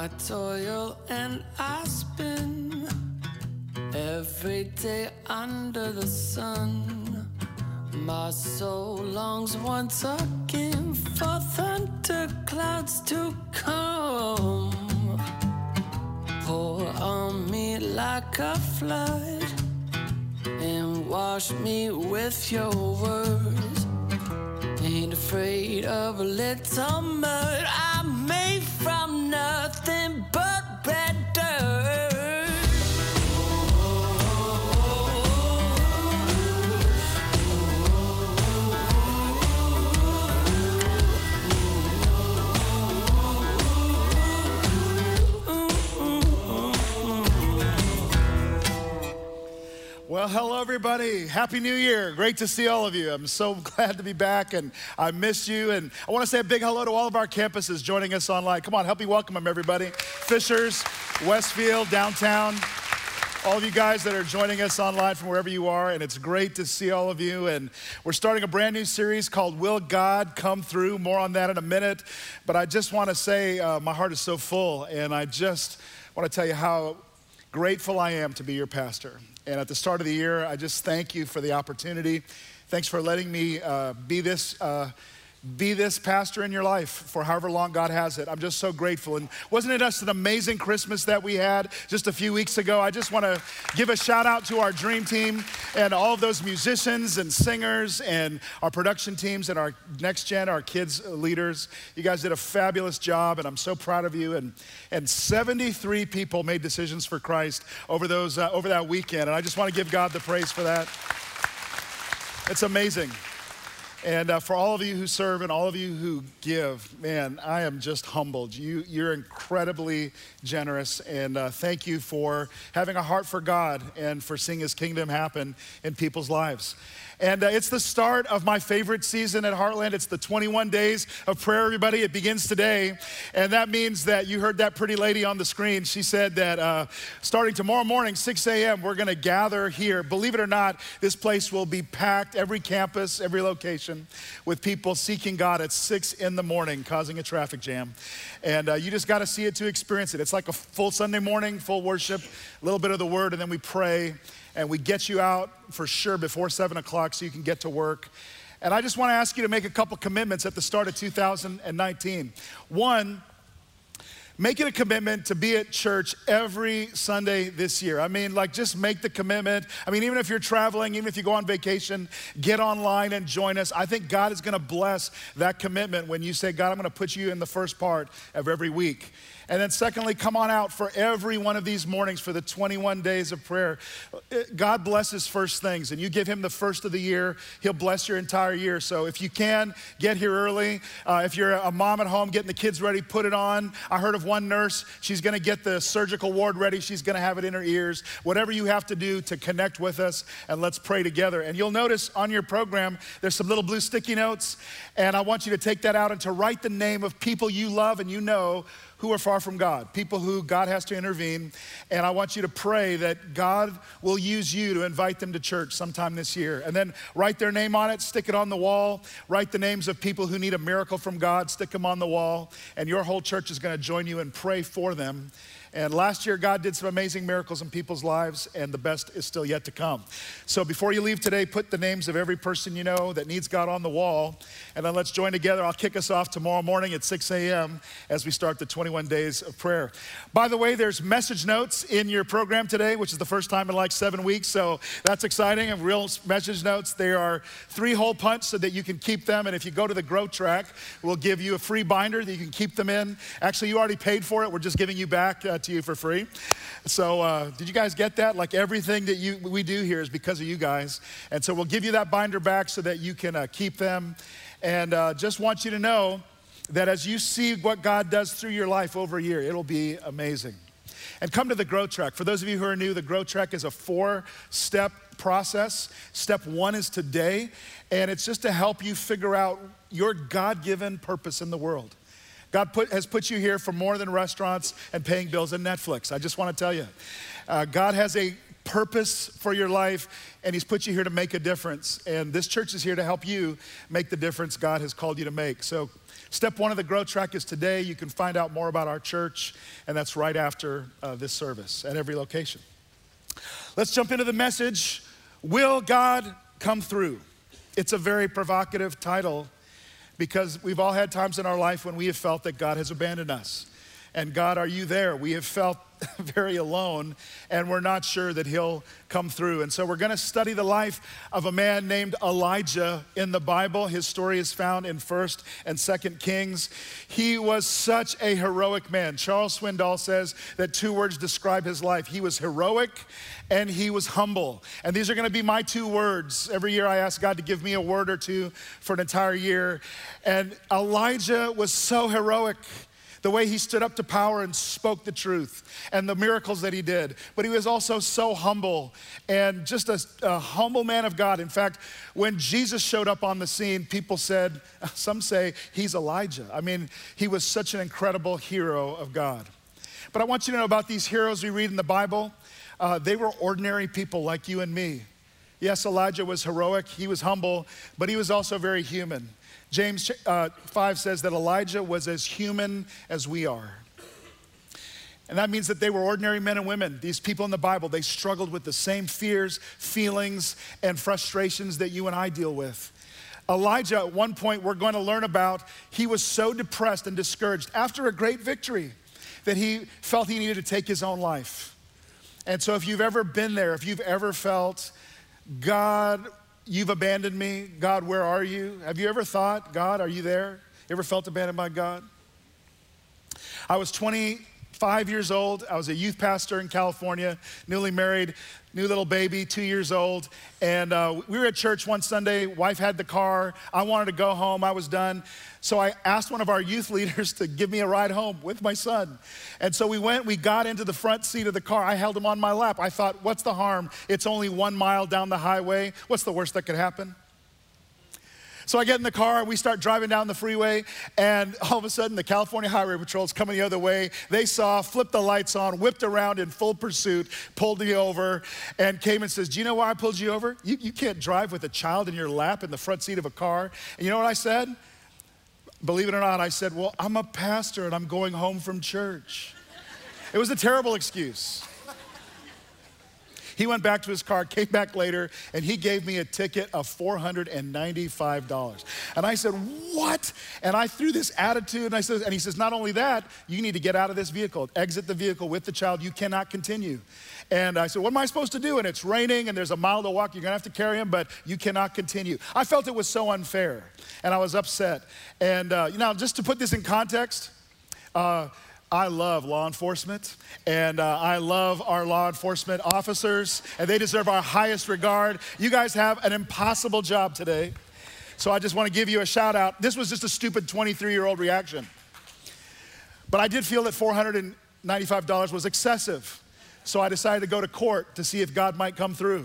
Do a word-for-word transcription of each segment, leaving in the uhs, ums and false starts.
I toil and I spin every day under the sun. My soul longs once again for thunderclouds to come. Pour on me like a flood and wash me with your words. Ain't afraid of a little mud. I'm made from nothing but red dirt. Well, hello, everybody. Happy New Year. Great to see all of you. I'm so glad to be back, and I miss you. And I want to say a big hello to all of our campuses joining us online. Come on, help me welcome them, everybody. Fishers, Westfield, downtown, all of you guys that are joining us online from wherever you are, and it's great to see all of you. And we're starting a brand new series called Will God Come Through? More on that in a minute. But I just want to say uh, my heart is so full, and I just want to tell you how grateful I am to be your pastor. And at the start of the year, I just thank you for the opportunity. Thanks for letting me uh, be this uh, be this pastor in your life for however long God has it. I'm just so grateful. And wasn't it just an amazing Christmas that we had just a few weeks ago? I just want to give a shout out to our dream team and all of those musicians and singers and our production teams and our next gen, our kids leaders. You guys did a fabulous job, and I'm so proud of you. And and seventy-three people made decisions for Christ over those uh, over that weekend, and I just want to give God the praise for that. It's amazing. And uh, for all of you who serve and all of you who give, man, I am just humbled. You, you're incredibly generous, and uh, thank you for having a heart for God and for seeing His kingdom happen in people's lives. And uh, it's the start of my favorite season at Heartland. It's the twenty-one days of prayer, everybody. It begins today. And that means that you heard that pretty lady on the screen. She said that uh, starting tomorrow morning, six a.m., we're going to gather here. Believe it or not, this place will be packed, every campus, every location, with people seeking God at six in the morning, causing a traffic jam. And uh, you just got to see it to experience it. It's like a full Sunday morning, full worship, a little bit of the word, and then we pray. And we get you out for sure before seven o'clock so you can get to work. And I just want to ask you to make a couple commitments at the start of two thousand nineteen. One, make it a commitment to be at church every Sunday this year. I mean, like, just make the commitment. I mean, even if you're traveling, even if you go on vacation, get online and join us. I think God is going to bless that commitment when you say, God, I'm going to put you in the first part of every week. And then secondly, come on out for every one of these mornings for the twenty-one days of prayer. God blesses first things, and you give Him the first of the year, He'll bless your entire year. So if you can, get here early. Uh, if you're a mom at home getting the kids ready, put it on. I heard of one nurse, she's gonna get the surgical ward ready. She's gonna have it in her ears. Whatever you have to do to connect with us, and let's pray together. And you'll notice on your program, there's some little blue sticky notes, and I want you to take that out and to write the name of people you love and you know who are far from God, people who God has to intervene. And I want you to pray that God will use you to invite them to church sometime this year. And then write their name on it, stick it on the wall, write the names of people who need a miracle from God, stick them on the wall, and your whole church is gonna join you and pray for them. And last year, God did some amazing miracles in people's lives, and the best is still yet to come. So before you leave today, put the names of every person you know that needs God on the wall, and then let's join together. I'll kick us off tomorrow morning at six a.m. as we start the twenty-one days of prayer. By the way, there's message notes in your program today, which is the first time in like seven weeks, so that's exciting, and real message notes. They are three hole punch so that you can keep them, and if you go to the Grow Track, we'll give you a free binder that you can keep them in. Actually, you already paid for it. We're just giving you back uh, to you for free. So uh, did you guys get that? Like, everything that you we do here is because of you guys. And so we'll give you that binder back so that you can uh, keep them. And uh, just want you to know that as you see what God does through your life over a year, it'll be amazing. And come to the Grow Track. For those of you who are new, the Grow Track is a four-step process. Step one is today, and it's just to help you figure out your God-given purpose in the world. God put, has put you here for more than restaurants and paying bills and Netflix. I just want to tell you, uh, God has a purpose for your life, and He's put you here to make a difference. And this church is here to help you make the difference God has called you to make. So Step one of the Grow Track is today. You can find out more about our church, and that's right after uh, this service at every location. Let's jump into the message. Will God come through? It's a very provocative title because we've all had times in our life when we have felt that God has abandoned us. And God, are you there? We have felt very alone, and we're not sure that he'll come through. And so we're gonna study the life of a man named Elijah in the Bible. His story is found in First and Second Kings. He was such a heroic man. Charles Swindoll says that two words describe his life. He was heroic and he was humble. And these are gonna be my two words. Every year I ask God to give me a word or two for an entire year. And Elijah was so heroic. The way he stood up to power and spoke the truth and the miracles that he did. But he was also so humble and just a, a humble man of God. In fact, when Jesus showed up on the scene, people said, some say he's Elijah. I mean, he was such an incredible hero of God. But I want you to know about these heroes we read in the Bible. Uh, they were ordinary people like you and me. Yes, Elijah was heroic, he was humble, but he was also very human. James uh, five says that Elijah was as human as we are. And that means that they were ordinary men and women. These people in the Bible, they struggled with the same fears, feelings, and frustrations that you and I deal with. Elijah, at one point we're going to learn about, he was so depressed and discouraged after a great victory that he felt he needed to take his own life. And so if you've ever been there, if you've ever felt, God, you've abandoned me. God, where are you? Have you ever thought, God, are you there? You ever felt abandoned by God? I was twenty-five years old. I was a youth pastor in California, newly married, new little baby, two years old. And uh, we were at church one Sunday. Wife had the car. I wanted to go home. I was done. So I asked one of our youth leaders to give me a ride home with my son. And so we went, we got into the front seat of the car. I held him on my lap. I thought, what's the harm? It's only one mile down the highway. What's the worst that could happen? So I get in the car, we start driving down the freeway, and all of a sudden the California Highway Patrol is coming the other way. They saw, flipped the lights on, whipped around in full pursuit, pulled me over, and came and says, do you know why I pulled you over? You, you can't drive with a child in your lap in the front seat of a car. And you know what I said? Believe it or not, I said, well, I'm a pastor and I'm going home from church. It was a terrible excuse. He went back to his car, came back later, and he gave me a ticket of four hundred ninety-five dollars. And I said, what? And I threw this attitude, and I said, and he says, not only that, you need to get out of this vehicle, exit the vehicle with the child, you cannot continue. And I said, what am I supposed to do? And it's raining, and there's a mile to walk, you're gonna have to carry him, but you cannot continue. I felt it was so unfair, and I was upset. And uh, you know, just to put this in context, uh, I love law enforcement, and uh, I love our law enforcement officers, and they deserve our highest regard. You guys have an impossible job today, so I just want to give you a shout out. This was just a stupid twenty-three-year-old reaction, but I did feel that four hundred ninety-five dollars was excessive, so I decided to go to court to see if God might come through.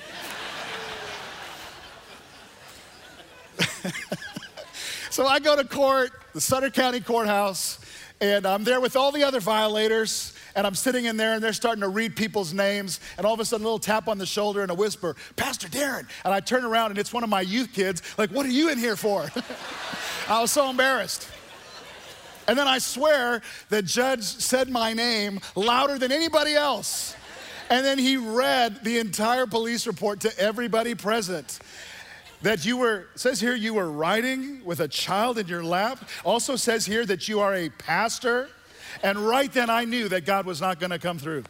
So I go to court, the Sutter County Courthouse, and I'm there with all the other violators, and I'm sitting in there, and they're starting to read people's names, and all of a sudden, a little tap on the shoulder and a whisper, Pastor Darren. And I turn around, and it's one of my youth kids, like, what are you in here for? I was so embarrassed. And then I swear the judge said my name louder than anybody else. And then he read the entire police report to everybody present. That you were, says here you were riding with a child in your lap. Also says here that you are a pastor. And right then I knew that God was not gonna come through.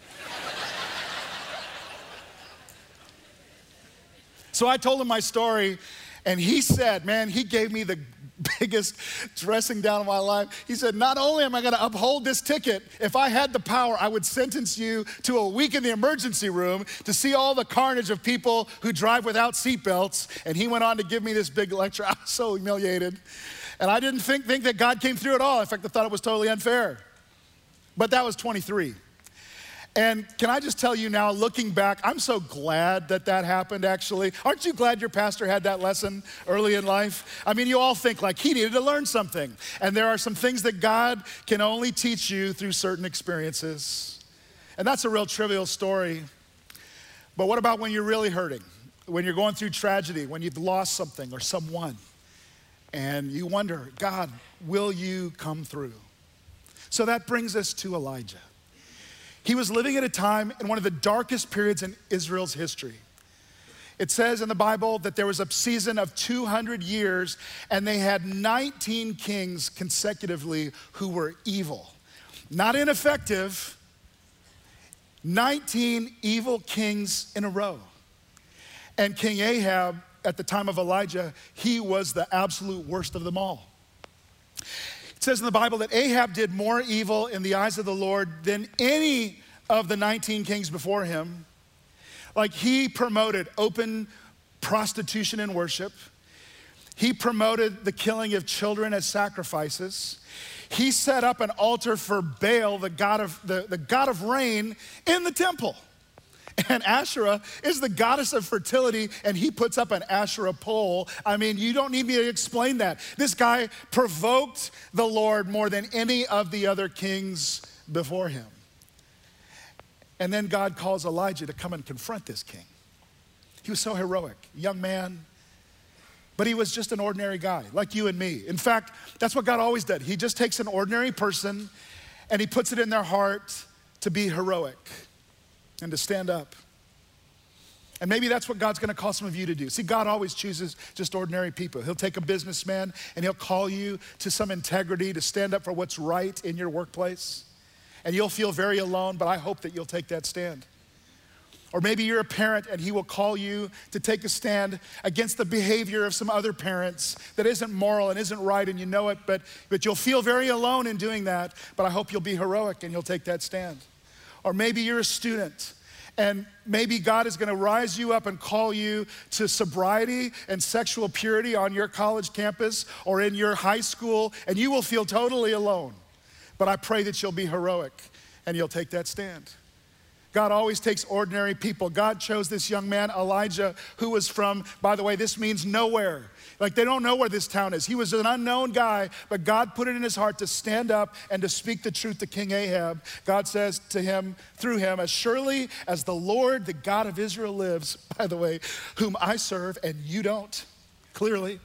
So I told him my story, and he said, man, he gave me the biggest dressing down of my life. He said, not only am I gonna uphold this ticket, if I had the power, I would sentence you to a week in the emergency room to see all the carnage of people who drive without seatbelts. And he went on to give me this big lecture. I was so humiliated. And I didn't think, think that God came through at all. In fact, I thought it was totally unfair. But that was twenty-three. And can I just tell you now, looking back, I'm so glad that that happened, actually. Aren't you glad your pastor had that lesson early in life? I mean, you all think like he needed to learn something. And there are some things that God can only teach you through certain experiences. And that's a real trivial story. But what about when you're really hurting? When you're going through tragedy, when you've lost something or someone? And you wonder, God, will you come through? So that brings us to Elijah. He was living at a time in one of the darkest periods in Israel's history. It says in the Bible that there was a season of two hundred years, and they had nineteen kings consecutively who were evil. Not ineffective, nineteen evil kings in a row. And King Ahab, at the time of Elijah, he was the absolute worst of them all. It says in the Bible that Ahab did more evil in the eyes of the Lord than any of the nineteen kings before him. Like, he promoted open prostitution in worship. He promoted the killing of children as sacrifices. He set up an altar for Baal, the god of, the, the god of rain, in the temple. And Asherah is the goddess of fertility, and he puts up an Asherah pole. I mean, you don't need me to explain that. This guy provoked the Lord more than any of the other kings before him. And then God calls Elijah to come and confront this king. He was so heroic, young man, but he was just an ordinary guy, like you and me. In fact, that's what God always did. He just takes an ordinary person and he puts it in their heart to be heroic and to stand up. And maybe that's what God's gonna call some of you to do. See, God always chooses just ordinary people. He'll take a businessman and he'll call you to some integrity to stand up for what's right in your workplace. And you'll feel very alone, but I hope that you'll take that stand. Or maybe you're a parent and he will call you to take a stand against the behavior of some other parents that isn't moral and isn't right, and you know it, but, but you'll feel very alone in doing that, but I hope you'll be heroic and you'll take that stand. Or maybe you're a student and maybe God is gonna rise you up and call you to sobriety and sexual purity on your college campus or in your high school, and you will feel totally alone. But I pray that you'll be heroic and you'll take that stand. God always takes ordinary people. God chose this young man, Elijah, who was from, by the way, this means nowhere. Like, they don't know where this town is. He was an unknown guy, but God put it in his heart to stand up and to speak the truth to King Ahab. God says to him, through him, as surely as the Lord, the God of Israel lives, by the way, whom I serve and you don't, clearly,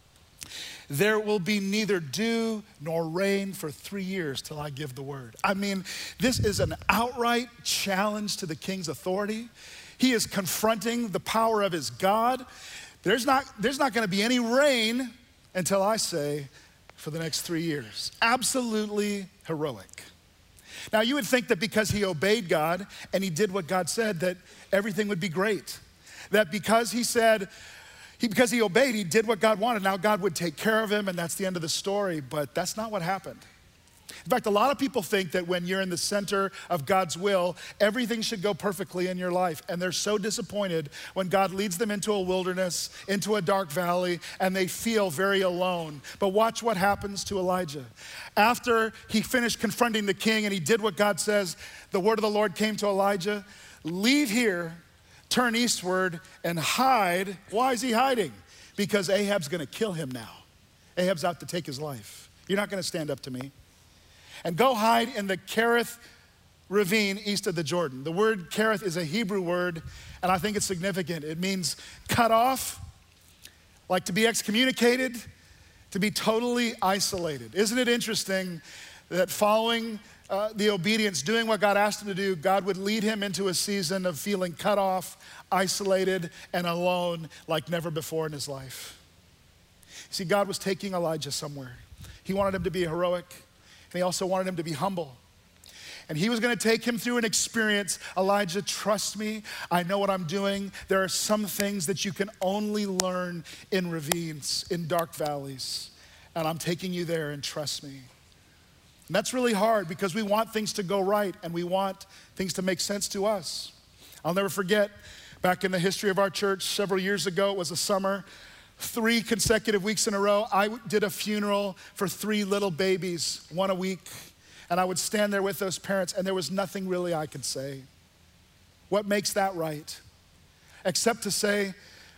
there will be neither dew nor rain for three years till I give the word. I mean, this is an outright challenge to the king's authority. He is confronting the power of his God. There's not, there's not gonna be any rain until I say for the next three years. Absolutely heroic. Now, you would think that because he obeyed God and he did what God said, that everything would be great. That because he said, He, because he obeyed, he did what God wanted. Now God would take care of him, and that's the end of the story, but that's not what happened. In fact, a lot of people think that when you're in the center of God's will, everything should go perfectly in your life, and they're so disappointed when God leads them into a wilderness, into a dark valley, and they feel very alone. But watch what happens to Elijah. After he finished confronting the king and he did what God says, the word of the Lord came to Elijah, leave here, turn eastward and hide. Why is he hiding? Because Ahab's gonna kill him now. Ahab's out to take his life. You're not gonna stand up to me. And go hide in the Kerith ravine east of the Jordan. The word Kerith is a Hebrew word, and I think it's significant. It means cut off, like to be excommunicated, to be totally isolated. Isn't it interesting that following Uh, the obedience, doing what God asked him to do, God would lead him into a season of feeling cut off, isolated, and alone like never before in his life. See, God was taking Elijah somewhere. He wanted him to be heroic, and he also wanted him to be humble. And he was gonna take him through an experience. Elijah, trust me, I know what I'm doing. There are some things that you can only learn in ravines, in dark valleys, and I'm taking you there, and trust me. And that's really hard because we want things to go right and we want things to make sense to us. I'll never forget, back in the history of our church several years ago, it was a summer, three consecutive weeks in a row, I did a funeral for three little babies, one a week, and I would stand there with those parents and there was nothing really I could say. What makes that right? Except to say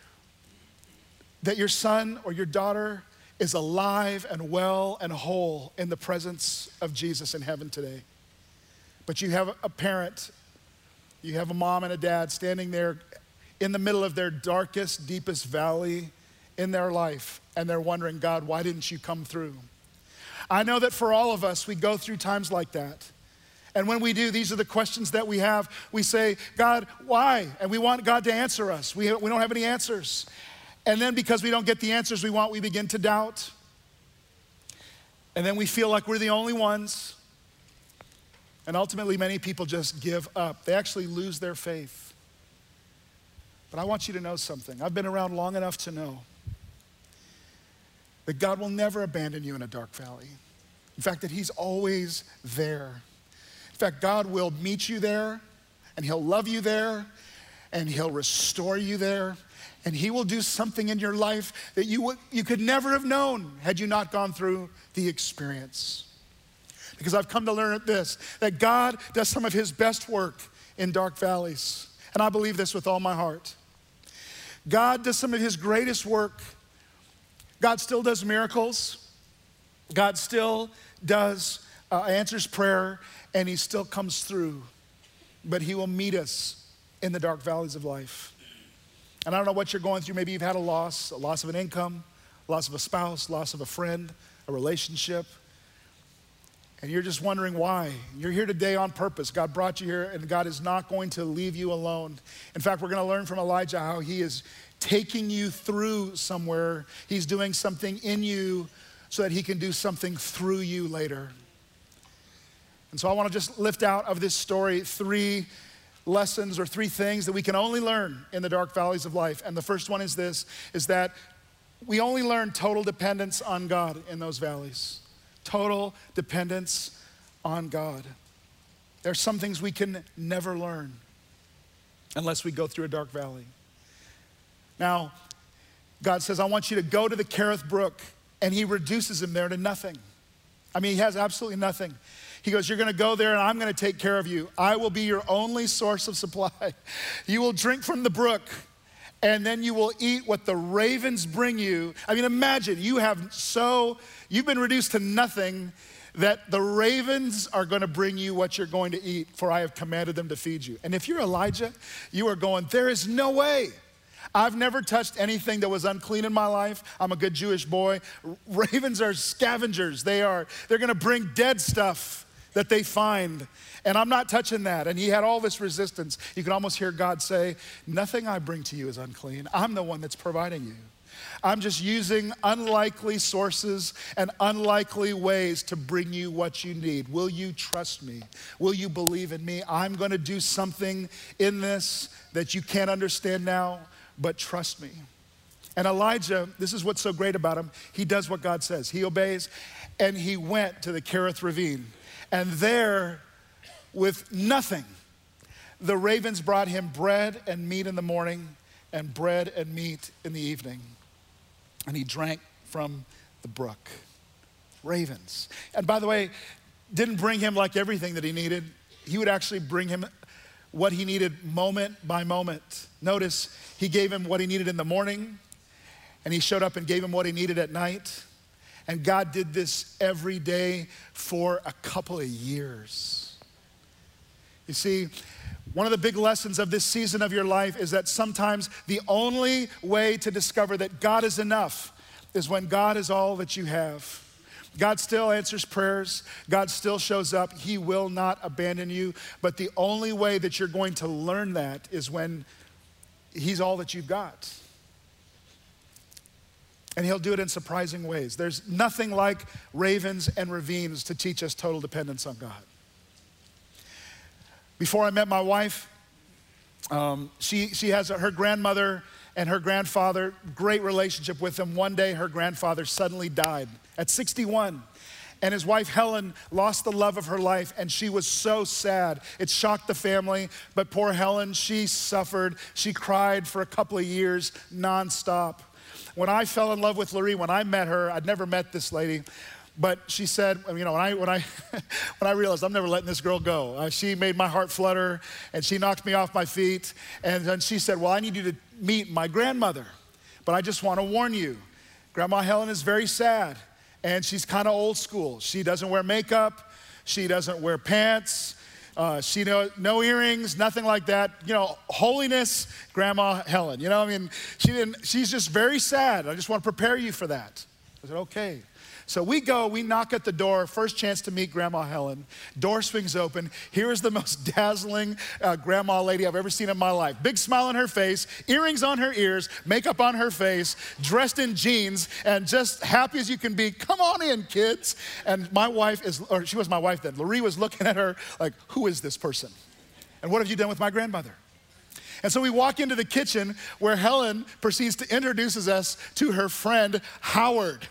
that your son or your daughter is alive and well and whole in the presence of Jesus in heaven today. But you have a parent, you have a mom and a dad standing there in the middle of their darkest, deepest valley in their life and they're wondering, God, why didn't you come through? I know that for all of us, we go through times like that. And when we do, these are the questions that we have. We say, God, why? And we want God to answer us. We, we don't have any answers. And then because we don't get the answers we want, we begin to doubt. And then we feel like we're the only ones. And ultimately, many people just give up. They actually lose their faith. But I want you to know something. I've been around long enough to know that God will never abandon you in a dark valley. In fact, that he's always there. In fact, God will meet you there, and he'll love you there, and he'll restore you there, and he will do something in your life that you, would, you could never have known had you not gone through the experience. Because I've come to learn this, that God does some of his best work in dark valleys. And I believe this with all my heart. God does some of his greatest work. God still does miracles. God still does, uh, answers prayer, and he still comes through. But he will meet us in the dark valleys of life. And I don't know what you're going through. Maybe you've had a loss, a loss of an income, loss of a spouse, loss of a friend, a relationship. And you're just wondering why. You're here today on purpose. God brought you here, and God is not going to leave you alone. In fact, we're going to learn from Elijah how he is taking you through somewhere. He's doing something in you so that he can do something through you later. And so I want to just lift out of this story three lessons or three things that we can only learn in the dark valleys of life. And the first one is this, is that we only learn total dependence on God in those valleys. Total dependence on God. There are some things we can never learn unless we go through a dark valley. Now, God says, I want you to go to the Kerith Brook, and he reduces him there to nothing. I mean, he has absolutely nothing. He goes, you're gonna go there and I'm gonna take care of you. I will be your only source of supply. You will drink from the brook, and then you will eat what the ravens bring you. I mean, imagine you have so, you've been reduced to nothing that the ravens are gonna bring you what you're going to eat, for I have commanded them to feed you. And if you're Elijah, you are going, there is no way. I've never touched anything that was unclean in my life. I'm a good Jewish boy. Ravens are scavengers. They are, they're gonna bring dead stuff that they find, and I'm not touching that. And he had all this resistance. You can almost hear God say, nothing I bring to you is unclean. I'm the one that's providing you. I'm just using unlikely sources and unlikely ways to bring you what you need. Will you trust me? Will you believe in me? I'm gonna do something in this that you can't understand now, but trust me. And Elijah, this is what's so great about him. He does what God says. He obeys, and he went to the Kerith Ravine. And there, with nothing, the ravens brought him bread and meat in the morning and bread and meat in the evening. And he drank from the brook. Ravens. And by the way, didn't bring him like everything that he needed. He would actually bring him what he needed moment by moment. Notice, he gave him what he needed in the morning, and he showed up and gave him what he needed at night. And God did this every day for a couple of years. You see, one of the big lessons of this season of your life is that sometimes the only way to discover that God is enough is when God is all that you have. God still answers prayers. God still shows up. He will not abandon you. But the only way that you're going to learn that is when he's all that you've got. And he'll do it in surprising ways. There's nothing like ravens and ravines to teach us total dependence on God. Before I met my wife, um, she, she has a, her grandmother and her grandfather, great relationship with them. One day her grandfather suddenly died at sixty-one. And his wife Helen lost the love of her life, and she was so sad. It shocked the family, but poor Helen, she suffered. She cried for a couple of years nonstop. When I fell in love with Loree, when I met her, I'd never met this lady, but she said, you know, when I when I when I realized I'm never letting this girl go, uh, she made my heart flutter, and she knocked me off my feet, and then she said, well, I need you to meet my grandmother, but I just want to warn you, Grandma Helen is very sad, and she's kind of old school. She doesn't wear makeup, she doesn't wear pants, Uh, she know no earrings, nothing like that. You know, holiness, Grandma Helen. You know, I mean, she didn't. She's just very sad. I just want to prepare you for that. I said, okay. So we go, we knock at the door, first chance to meet Grandma Helen. Door swings open. Here is the most dazzling uh, grandma lady I've ever seen in my life. Big smile on her face, earrings on her ears, makeup on her face, dressed in jeans, and just happy as you can be. Come on in, kids. And my wife is, or she was my wife then. Laurie was looking at her like, who is this person? And what have you done with my grandmother? And so we walk into the kitchen where Helen proceeds to introduce us to her friend, Howard.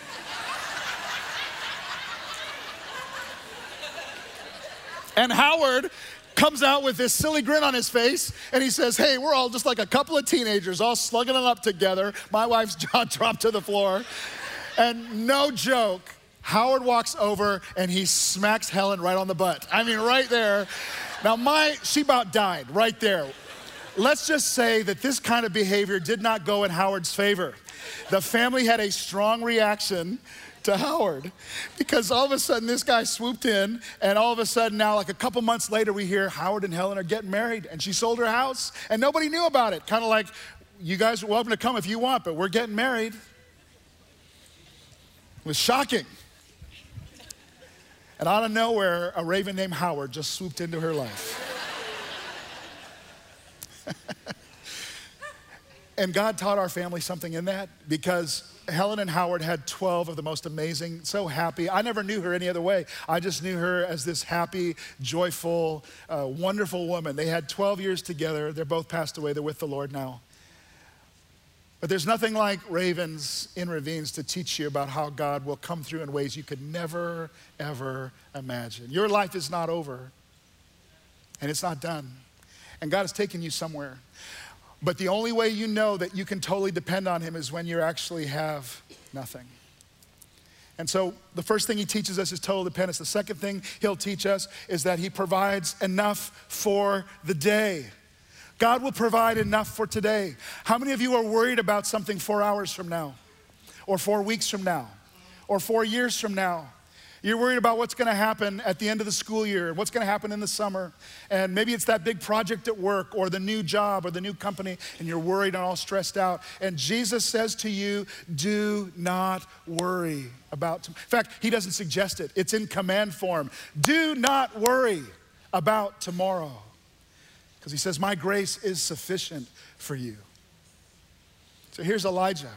And Howard comes out with this silly grin on his face, and he says, hey, we're all just like a couple of teenagers, all slugging it up together. My wife's jaw dropped to the floor. And no joke, Howard walks over, and he smacks Helen right on the butt. I mean, right there. Now, my, she about died right there. Let's just say that this kind of behavior did not go in Howard's favor. The family had a strong reaction to Howard, because all of a sudden this guy swooped in, and all of a sudden now, like a couple months later, we hear Howard and Helen are getting married, and she sold her house, and nobody knew about it. Kind of like, you guys are welcome to come if you want, but we're getting married. It was shocking. And out of nowhere, a raven named Howard just swooped into her life. And God taught our family something in that, because Helen and Howard had twelve of the most amazing, so happy. I never knew her any other way. I just knew her as this happy, joyful, uh, wonderful woman. They had twelve years together. They're both passed away. They're with the Lord now. But there's nothing like ravens in ravines to teach you about how God will come through in ways you could never, ever imagine. Your life is not over, and it's not done. And God has taken you somewhere. But the only way you know that you can totally depend on him is when you actually have nothing. And so the first thing he teaches us is total dependence. The second thing he'll teach us is that he provides enough for the day. God will provide enough for today. How many of you are worried about something four hours from now, or four weeks from now, or four years from now? You're worried about what's gonna happen at the end of the school year, what's gonna happen in the summer, and maybe it's that big project at work, or the new job, or the new company, and you're worried and all stressed out. And Jesus says to you, do not worry about tomorrow. In fact, he doesn't suggest it, it's in command form. Do not worry about tomorrow. Because he says, my grace is sufficient for you. So here's Elijah,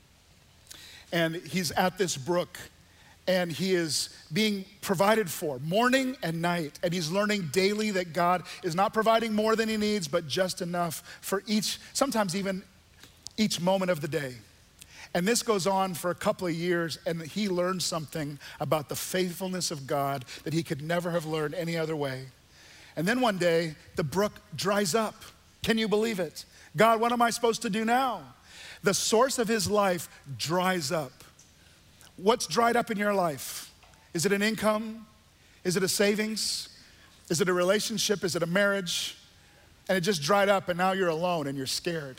and he's at this brook, and he is being provided for morning and night. And he's learning daily that God is not providing more than he needs, but just enough for each, sometimes even each moment of the day. And this goes on for a couple of years, and he learned something about the faithfulness of God that he could never have learned any other way. And then one day, the brook dries up. Can you believe it? God, what am I supposed to do now? The source of his life dries up. What's dried up in your life? Is it an income? Is it a savings? Is it a relationship? Is it a marriage? And it just dried up, and now you're alone and you're scared.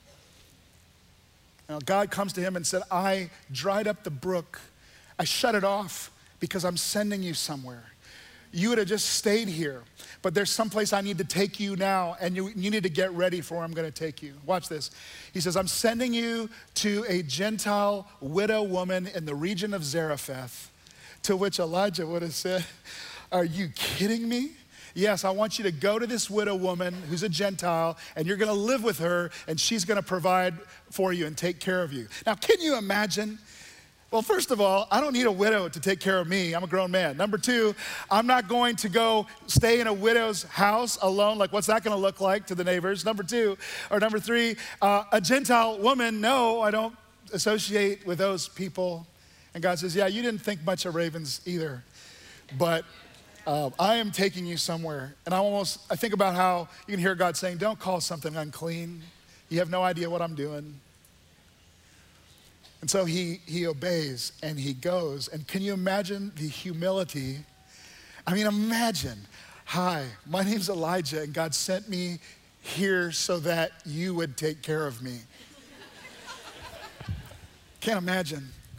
Now God comes to him and said, I dried up the brook. I shut it off because I'm sending you somewhere. You would have just stayed here, but there's someplace I need to take you now, and you, you need to get ready for where I'm gonna take you. Watch this. He says, I'm sending you to a Gentile widow woman in the region of Zarephath, to which Elijah would have said, are you kidding me? Yes, I want you to go to this widow woman who's a Gentile, and you're gonna live with her, and she's gonna provide for you and take care of you. Now, can you imagine? Well, first of all, I don't need a widow to take care of me. I'm a grown man. Number two, I'm not going to go stay in a widow's house alone. Like, what's that gonna look like to the neighbors? Number two, or number three, uh, a Gentile woman, no, I don't associate with those people. And God says, yeah, you didn't think much of ravens either, but uh, I am taking you somewhere. And I almost, I think about how you can hear God saying, don't call something unclean. You have no idea what I'm doing. And so he, he obeys and he goes. And can you imagine the humility? I mean, imagine, hi, my name's Elijah, and God sent me here so that you would take care of me. Can't imagine.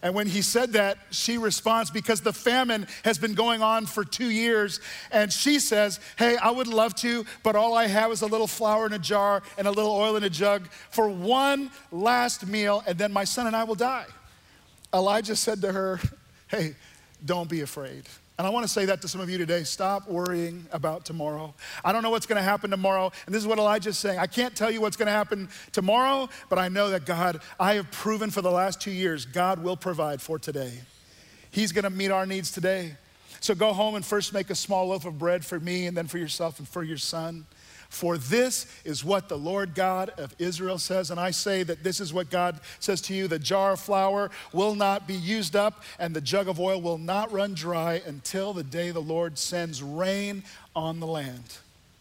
And when he said that, she responds, because the famine has been going on for two years. And she says, hey, I would love to, but all I have is a little flour in a jar and a little oil in a jug for one last meal, and then my son and I will die. Elijah said to her, hey, don't be afraid. And I want to say that to some of you today. Stop worrying about tomorrow. I don't know what's going to happen tomorrow. And this is what Elijah's saying. I can't tell you what's going to happen tomorrow, but I know that God, I have proven for the last two years, God will provide for today. He's going to meet our needs today. So go home and first make a small loaf of bread for me and then for yourself and for your son. For this is what the Lord God of Israel says. And I say that this is what God says to you. The jar of flour will not be used up and the jug of oil will not run dry until the day the Lord sends rain on the land.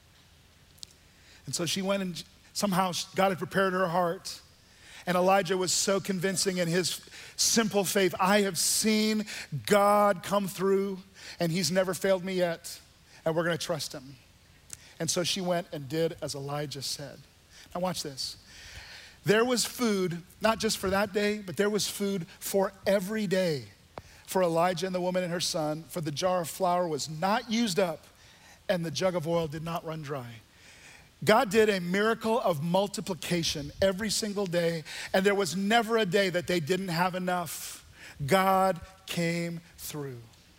And so she went, and somehow God had prepared her heart. And Elijah was so convincing in his simple faith. I have seen God come through and he's never failed me yet. And we're going to trust him. And so she went and did as Elijah said. Now watch this. There was food, not just for that day, but there was food for every day for Elijah and the woman and her son, for the jar of flour was not used up and the jug of oil did not run dry. God did a miracle of multiplication every single day, and there was never a day that they didn't have enough. God came through.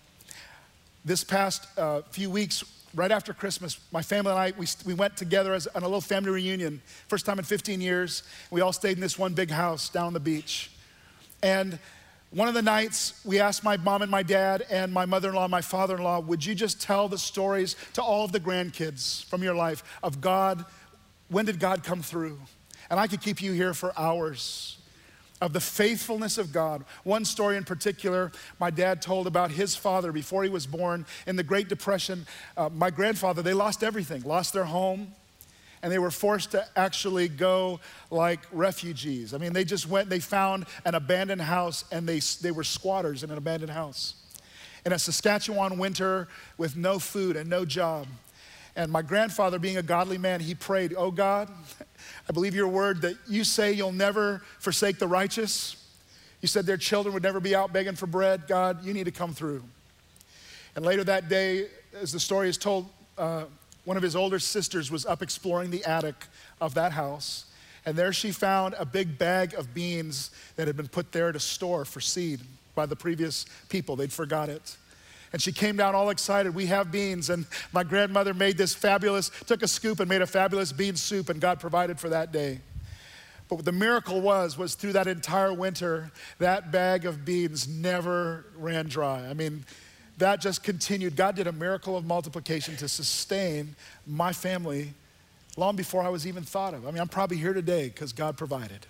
This past uh, few weeks, right after Christmas, my family and I, we, we went together as, on a little family reunion. First time in fifteen years. We all stayed in this one big house down on the beach. And one of the nights, we asked my mom and my dad and my mother-in-law and my father-in-law, would you just tell the stories to all of the grandkids from your life of God? When did God come through? And I could keep you here for hours of the faithfulness of God. One story in particular, my dad told about his father before he was born in the Great Depression. Uh, my grandfather, they lost everything, lost their home, and they were forced to actually go like refugees. I mean, they just went, they found an abandoned house and they, they were squatters in an abandoned house. In a Saskatchewan winter with no food and no job. And my grandfather, being a godly man, he prayed, oh God, I believe your word that you say you'll never forsake the righteous. You said their children would never be out begging for bread. God, you need to come through. And later that day, as the story is told, uh, one of his older sisters was up exploring the attic of that house. And there she found a big bag of beans that had been put there to store for seed by the previous people. They'd forgot it. And she came down all excited, we have beans. And my grandmother made this fabulous, took a scoop and made a fabulous bean soup, and God provided for that day. But what the miracle was, was through that entire winter, that bag of beans never ran dry. I mean, that just continued. God did a miracle of multiplication to sustain my family long before I was even thought of. I mean, I'm probably here today because God provided.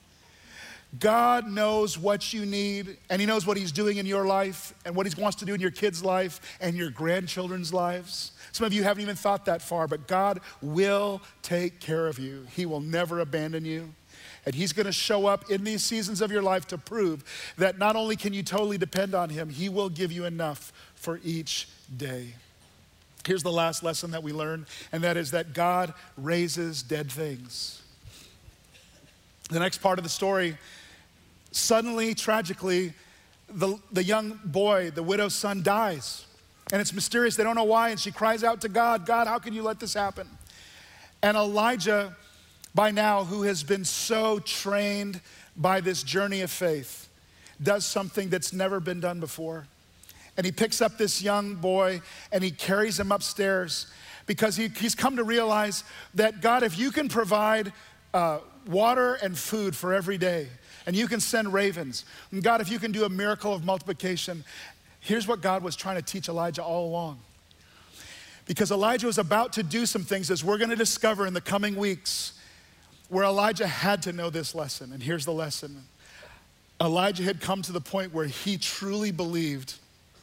God knows what you need, and he knows what he's doing in your life and what he wants to do in your kids' life and your grandchildren's lives. Some of you haven't even thought that far, but God will take care of you. He will never abandon you. And he's gonna show up in these seasons of your life to prove that not only can you totally depend on him, he will give you enough for each day. Here's the last lesson that we learn, and that is that God raises dead things. The next part of the story, suddenly, tragically, the, the young boy, the widow's son, dies. And it's mysterious, they don't know why, and she cries out to God, God, how can you let this happen? And Elijah, by now, who has been so trained by this journey of faith, does something that's never been done before. And he picks up this young boy and he carries him upstairs because he, he's come to realize that, God, if you can provide uh, water and food for every day, and you can send ravens, and God, if you can do a miracle of multiplication, here's what God was trying to teach Elijah all along. Because Elijah was about to do some things, as we're gonna discover in the coming weeks, where Elijah had to know this lesson. And here's the lesson. Elijah had come to the point where he truly believed,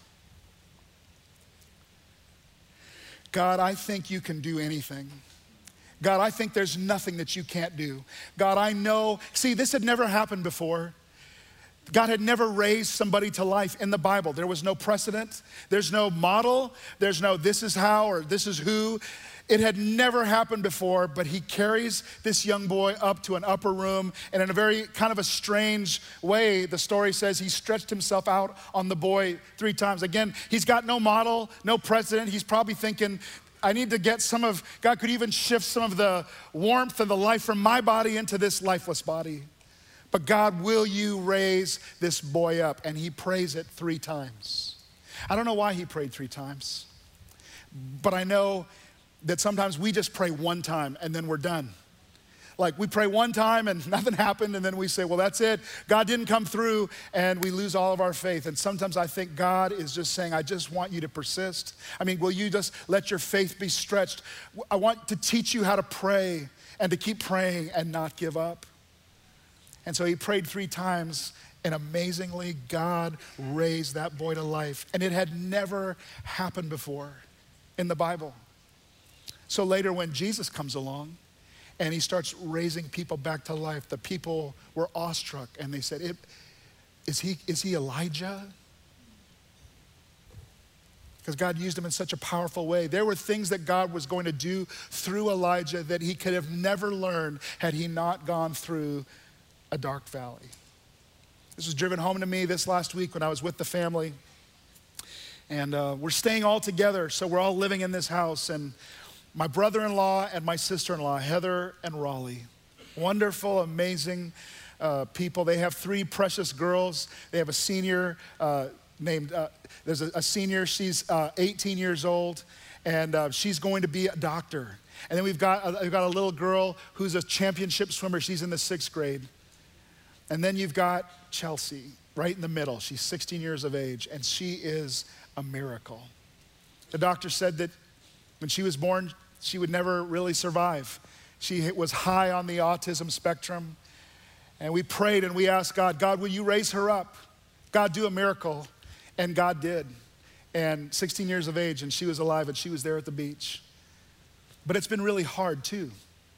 God, I think you can do anything. God, I think there's nothing that you can't do. God, I know, see, this had never happened before. God had never raised somebody to life in the Bible. There was no precedent. There's no model. There's no this is how or this is who. It had never happened before, but he carries this young boy up to an upper room, and in a very kind of a strange way, the story says he stretched himself out on the boy three times. Again, he's got no model, no precedent. He's probably thinking, I need to get some of, God could even shift some of the warmth and the life from my body into this lifeless body. But God, will you raise this boy up? And he prays it three times. I don't know why he prayed three times, but I know that sometimes we just pray one time and then we're done. Like we pray one time and nothing happened, and then we say, well, that's it. God didn't come through, and we lose all of our faith. And sometimes I think God is just saying, I just want you to persist. I mean, will you just let your faith be stretched? I want to teach you how to pray and to keep praying and not give up. And so he prayed three times, and amazingly, God raised that boy to life. And it had never happened before in the Bible. So later when Jesus comes along and he starts raising people back to life, the people were awestruck and they said, is he, is he Elijah? Because God used him in such a powerful way. There were things that God was going to do through Elijah that he could have never learned had he not gone through a dark valley. This was driven home to me this last week when I was with the family. And uh, we're staying all together, so we're all living in this house. And my brother-in-law and my sister-in-law, Heather and Raleigh, wonderful, amazing uh, people. They have three precious girls. They have a senior uh, named, uh, there's a, a senior, she's uh, eighteen years old, and uh, she's going to be a doctor. And then we've got, uh, we've got a little girl who's a championship swimmer. She's in the sixth grade. And then you've got Chelsea right in the middle. She's sixteen years of age, and she is a miracle. The doctor said that when she was born, she would never really survive. She was high on the autism spectrum. And we prayed and we asked God, God, will you raise her up? God, do a miracle. And God did. And sixteen years of age, and she was alive, and she was there at the beach. But it's been really hard too,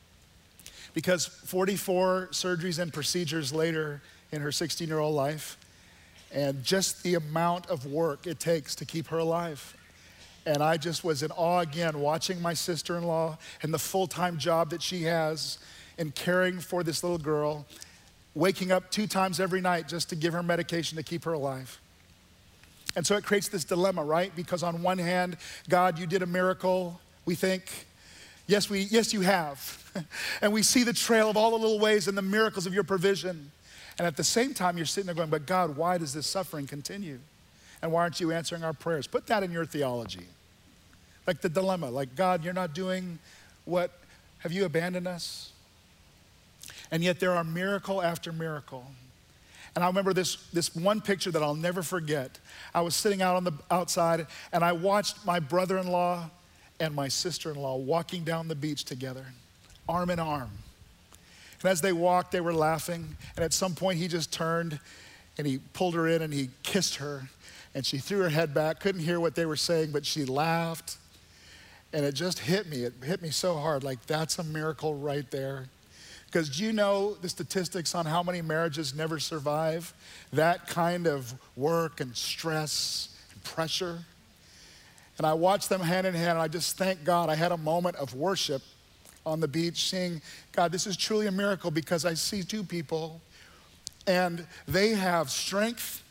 because forty-four surgeries and procedures later in her sixteen-year-old life, and just the amount of work it takes to keep her alive. And I just was in awe again, watching my sister-in-law and the full-time job that she has in caring for this little girl, waking up two times every night just to give her medication to keep her alive. And so it creates this dilemma, right? Because on one hand, God, you did a miracle, we think. Yes, we, yes, you have. And we see the trail of all the little ways and the miracles of your provision. And at the same time, you're sitting there going, but God, why does this suffering continue? And why aren't you answering our prayers? Put that in your theology. Like the dilemma, like, God, you're not doing what, have you abandoned us? And yet there are miracle after miracle. And I remember this, this one picture that I'll never forget. I was sitting out on the outside, and I watched my brother-in-law and my sister-in-law walking down the beach together, arm in arm. And as they walked, they were laughing. And at some point, he just turned and he pulled her in and he kissed her. And she threw her head back, couldn't hear what they were saying, but she laughed. And it just hit me. It hit me so hard, like that's a miracle right there. Because do you know the statistics on how many marriages never survive that kind of work and stress and pressure? And I watched them hand in hand, and I just thank God I had a moment of worship on the beach, saying, God, this is truly a miracle, because I see two people and they have strength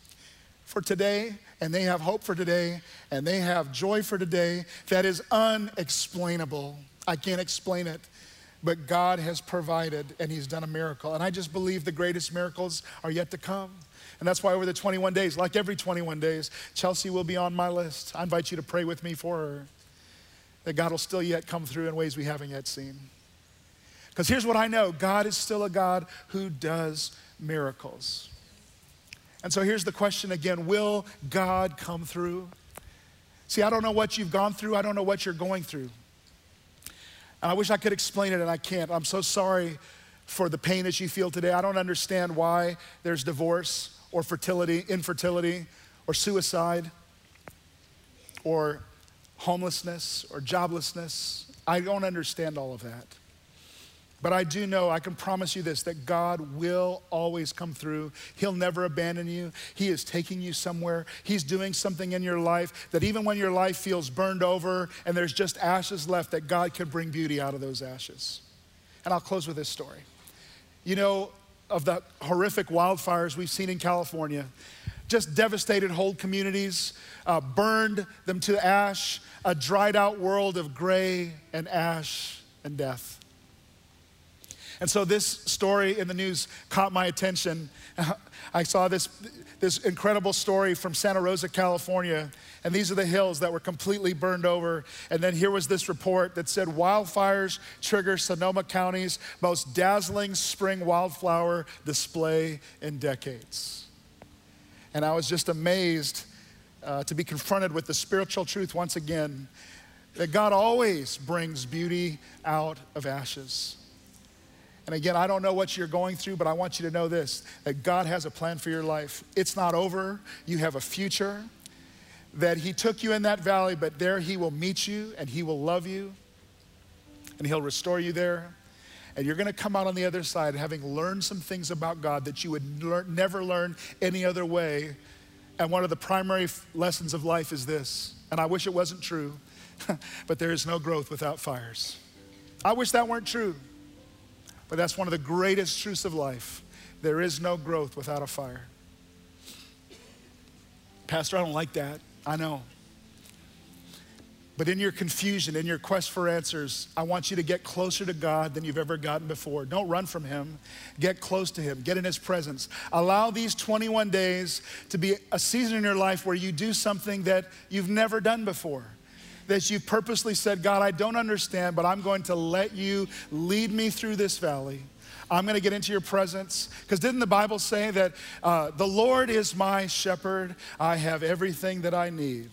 for today, and they have hope for today, and they have joy for today that is unexplainable. I can't explain it, but God has provided, and he's done a miracle. And I just believe the greatest miracles are yet to come. And that's why over the twenty-one days, like every twenty-one days, Chelsea will be on my list. I invite you to pray with me for her, that God will still yet come through in ways we haven't yet seen. Because here's what I know, God is still a God who does miracles. And so here's the question again, will God come through? See, I don't know what you've gone through. I don't know what you're going through. And I wish I could explain it, and I can't. I'm so sorry for the pain that you feel today. I don't understand why there's divorce or fertility, infertility, or suicide, or homelessness, or joblessness. I don't understand all of that. But I do know, I can promise you this, that God will always come through. He'll never abandon you. He is taking you somewhere. He's doing something in your life that even when your life feels burned over and there's just ashes left, that God can bring beauty out of those ashes. And I'll close with this story. You know, of the horrific wildfires we've seen in California, just devastated whole communities, uh, burned them to ash, a dried out world of gray and ash and death. And so this story in the news caught my attention. I saw this, this incredible story from Santa Rosa, California, and these are the hills that were completely burned over. And then here was this report that said, wildfires trigger Sonoma County's most dazzling spring wildflower display in decades. And I was just amazed uh, to be confronted with the spiritual truth once again, that God always brings beauty out of ashes. And again, I don't know what you're going through, but I want you to know this, that God has a plan for your life. It's not over. You have a future. That he took you in that valley, but there he will meet you and he will love you and he'll restore you there. And you're gonna come out on the other side having learned some things about God that you would learn, never learn any other way. And one of the primary f- lessons of life is this, and I wish it wasn't true, but there is no growth without fires. I wish that weren't true. But that's one of the greatest truths of life. There is no growth without a fire. Pastor, I don't like that. I know. But in your confusion, in your quest for answers, I want you to get closer to God than you've ever gotten before. Don't run from him. Get close to him. Get in his presence. Allow these twenty-one days to be a season in your life where you do something that you've never done before. That you purposely said, God, I don't understand, but I'm going to let you lead me through this valley. I'm gonna get into your presence. Because didn't the Bible say that uh, the Lord is my shepherd, I have everything that I need.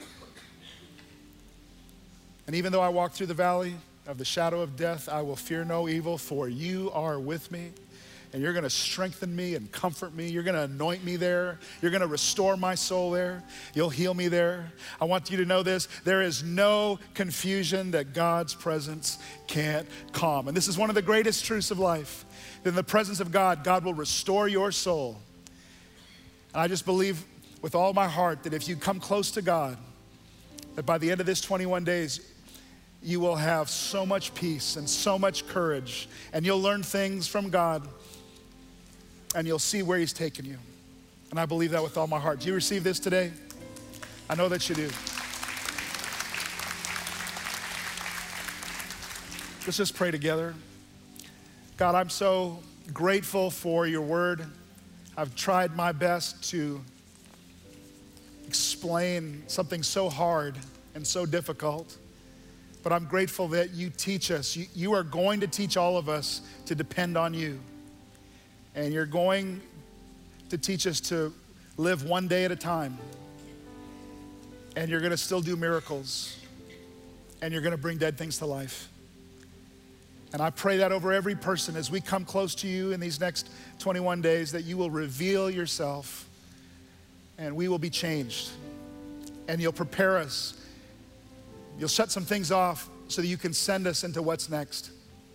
And even though I walk through the valley of the shadow of death, I will fear no evil, for you are with me. And you're gonna strengthen me and comfort me. You're gonna anoint me there. You're gonna restore my soul there. You'll heal me there. I want you to know this, there is no confusion that God's presence can't calm. And this is one of the greatest truths of life. That in the presence of God, God will restore your soul. And I just believe with all my heart that if you come close to God, that by the end of this twenty-one days, you will have so much peace and so much courage, and you'll learn things from God, and you'll see where he's taken you. And I believe that with all my heart. Do you receive this today? I know that you do. Let's just pray together. God, I'm so grateful for your word. I've tried my best to explain something so hard and so difficult, but I'm grateful that you teach us. You, you are going to teach all of us to depend on you. And you're going to teach us to live one day at a time. And you're gonna still do miracles. And you're gonna bring dead things to life. And I pray that over every person as we come close to you in these next twenty-one days, that you will reveal yourself and we will be changed. And you'll prepare us. You'll shut some things off so that you can send us into what's next.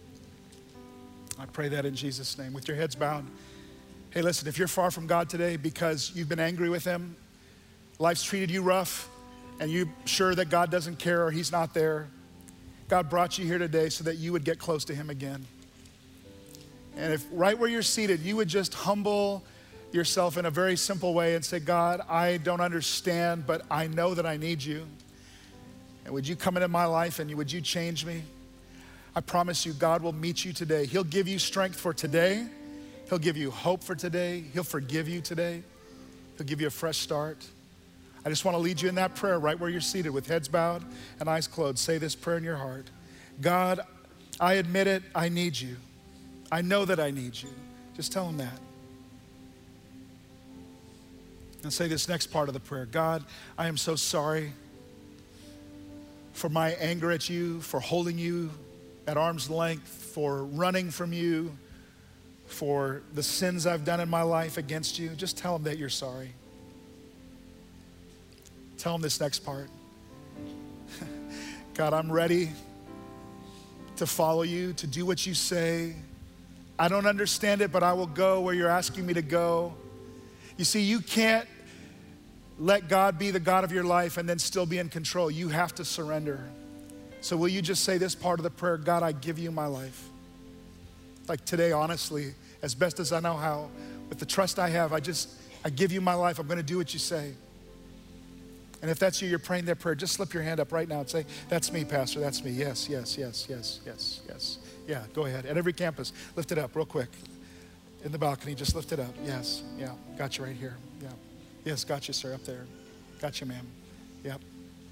I pray that in Jesus' name. With your heads bowed. Hey, listen, if you're far from God today because you've been angry with him, life's treated you rough, and you're sure that God doesn't care or he's not there, God brought you here today so that you would get close to him again. And if right where you're seated, you would just humble yourself in a very simple way and say, God, I don't understand, but I know that I need you. And would you come into my life and would you change me? I promise you, God will meet you today. He'll give you strength for today. He'll give you hope for today. He'll forgive you today. He'll give you a fresh start. I just want to lead you in that prayer right where you're seated with heads bowed and eyes closed. Say this prayer in your heart. God, I admit it, I need you. I know that I need you. Just tell him that. And say this next part of the prayer. God, I am so sorry for my anger at you, for holding you at arm's length, for running from you, for the sins I've done in my life against you. Just tell him that you're sorry. Tell him this next part. God, I'm ready to follow you, to do what you say. I don't understand it, but I will go where you're asking me to go. You see, you can't let God be the God of your life and then still be in control. You have to surrender. So will you just say this part of the prayer? God, I give you my life. Like today, honestly, as best as I know how, with the trust I have, I just, I give you my life. I'm gonna do what you say. And if that's you, you're praying that prayer, just slip your hand up right now and say, that's me, Pastor, that's me. Yes, yes, yes, yes, yes, yes. Yeah, go ahead. At every campus, lift it up real quick. In the balcony, just lift it up. Yes, yeah, got you right here. Yeah. Yes, got you, sir, up there. Got you, ma'am. Yep.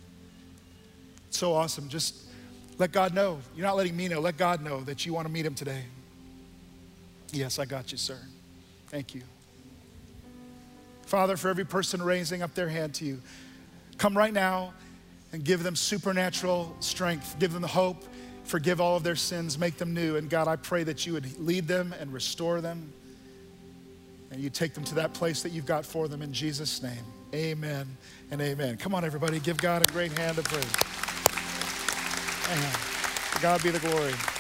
So awesome. Just let God know. You're not letting me know. Let God know that you want to meet him today. Yes, I got you, sir. Thank you. Father, for every person raising up their hand to you, come right now and give them supernatural strength. Give them the hope. Forgive all of their sins. Make them new. And God, I pray that you would lead them and restore them. And you take them to that place that you've got for them in Jesus' name. Amen and amen. Come on, everybody. Give God a great hand of praise. Amen. To God be the glory.